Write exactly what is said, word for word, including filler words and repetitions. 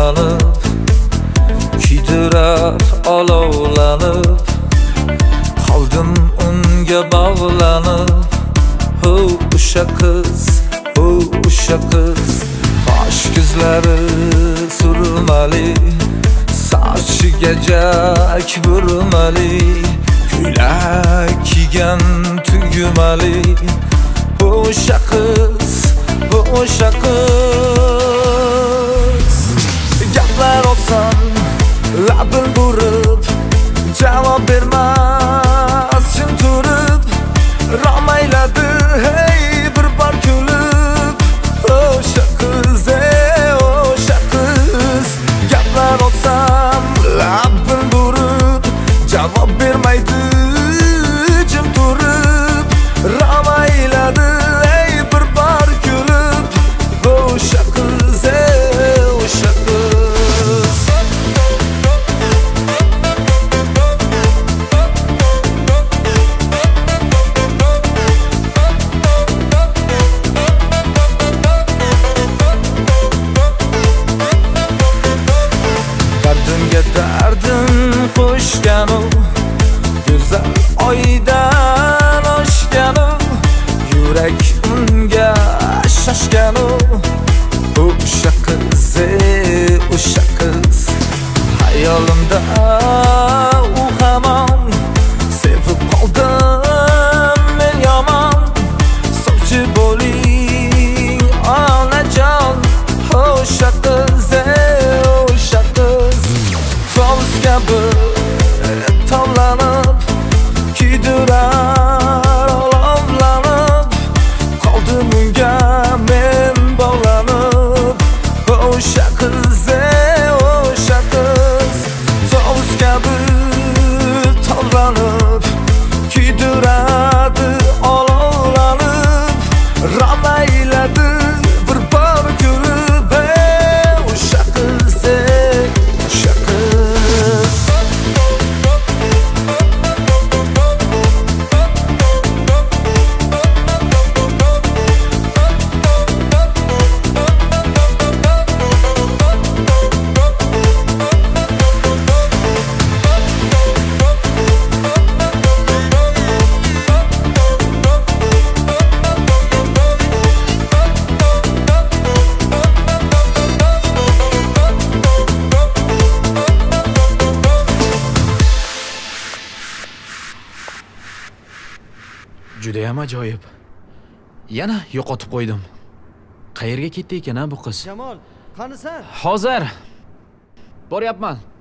olovlanib, kuydirar olovlanib, qoldim unga bog'lanib. Ho, o'sha qiz, ho, o'sha qiz, qosh ko'zlari surmali, sochiga jak burmali, ko'ylak kiygan tugmali. O'sha qiz, o'sha qiz, gaplar olsam labin burib, javob bermas jim turib, romayladi hey bir bor kulib. O'sha qiz, o'sha qiz, gaplar olsam labin burib, javob bermaydi jim turib, romayladi hey bir bor kulib. O'sha qiz, o'sha qiz. Dardimga dardim qo'shgan u, go'zal oydan oshgan u, yurak unga shoshgan u. O'sha qiz, o'sha qiz, hayolimda u hamon, sevib qoldim men yomon. Sovchi bo'ling onajon, o'sha qiz, o'sha qiz, tovus kabi tovlanib, kuydirar olovlanib, qoldim unga men bog'lanib. O'sha qiz, o'sha qiz, tovus kabi tovlanib, kuydiradi olovlanib, romayladi bir bor kulib. O'sha qiz, o'sha qiz. Judayam ajoyib. Yana yo'qotib qo'ydim. Qayerga ketdi ekan bu qiz? Jamol, qanisan? Hozir boryapman.